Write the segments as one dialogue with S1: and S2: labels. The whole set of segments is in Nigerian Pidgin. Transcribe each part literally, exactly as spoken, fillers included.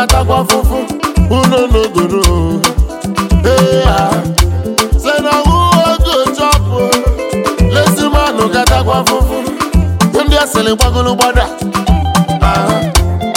S1: gata kwa fufu. Uno no go no. Hey ah. Say na who go chop. Lazy man no gata kwa fufu. Them dey selling bagolo bada. Ah.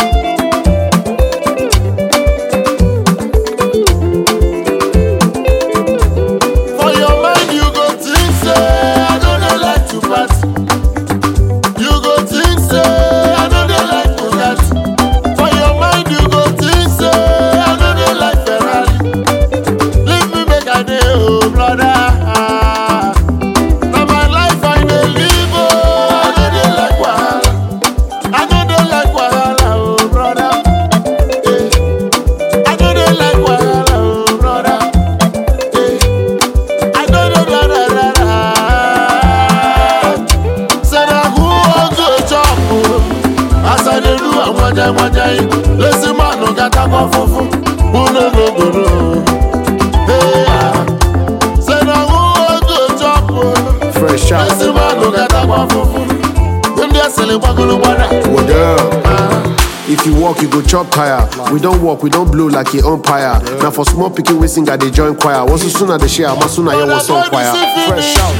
S1: Lazy man no gata kwa fufu. Uno no go no. Hey ah. Say na who go chop.
S2: Fresh out.
S1: Lazy man no gata kwa fufu. Them dey selling bagolo bada.
S2: What up? Uh. If you walk, you go chop tire. We don't walk, we don't blow like a umpire. Yeah. Now for small picking, we sing at the joint choir. What's as soon as the share, as soon as you want some choir. Fresh out.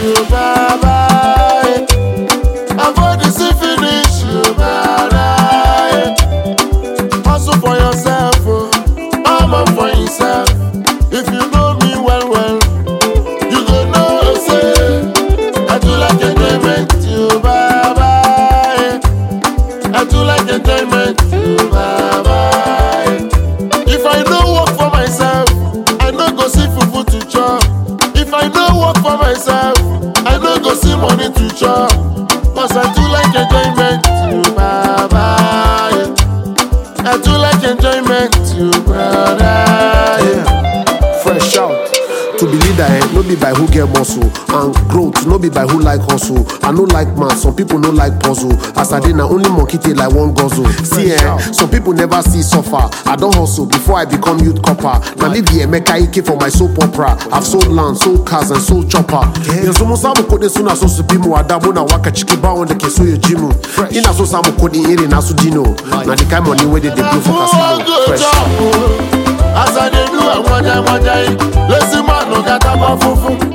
S1: Avoid the see finish you, bye. Hustle for yourself, oh. I'm up for yourself. If you know me well, well, you go know, say, I do like enjoyment, you, bye bye. I do like enjoyment, you, bye bye. If I don't work for myself, I no go see fufu to chop. If I don't work for myself, I no go see money to chop. Cause I do like enjoyment, you, bye bye. I do like enjoyment, you, brother.
S2: Yeah. Fresh out. To be leader, eh, no be by who get muscle. And growth, no be by who like hustle. I no like man, some people no like puzzle. As I did, na only monkey tail like one guzzle. See, eh, some people never see suffer. I don't hustle before I become youth copper. Now live here, make I Ike for my soap opera. I've sold land, sold cars, and sold chopper. Yanzu mo samu kodi suna so su bimu adabu na waka chiki ba wanda ke so yo jimu. Ina so samu kodi iri na su dino. Na the kind money where they dey blow for casino. Fresh.
S1: As I dey do, I wanja wanja. Lazy man no gata kwa fufu.